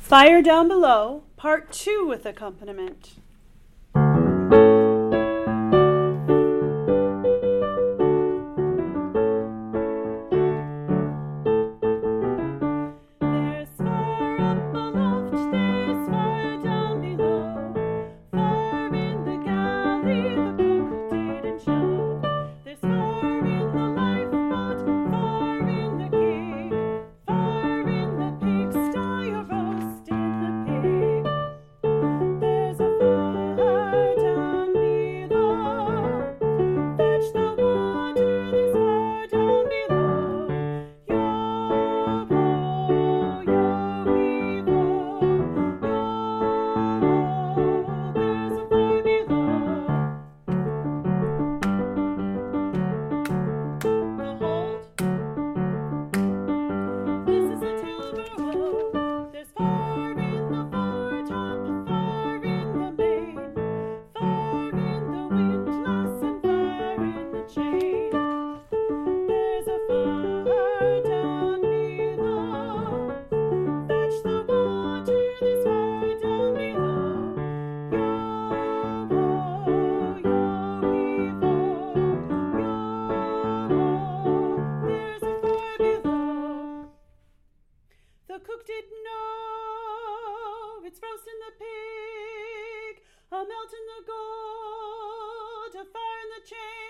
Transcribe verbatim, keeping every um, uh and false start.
Fire Down Below, Part two with accompaniment. The cook didn't know it's frost in the pig, a melt in the gold, a fire in the chain.